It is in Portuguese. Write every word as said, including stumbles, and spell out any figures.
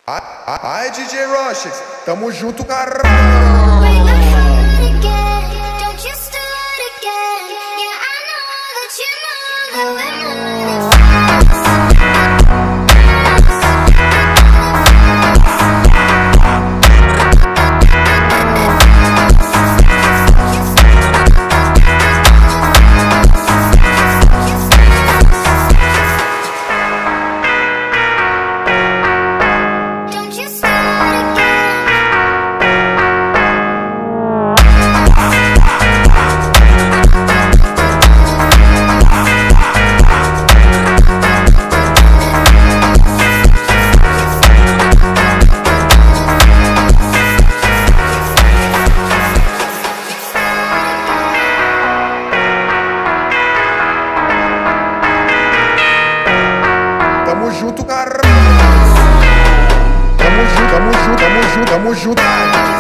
Ai, ai, D J Rochex, tamo junto, caralho. Tamo junto, caralho. Tamo junto, tamo junto, tamo junto, tamo junto.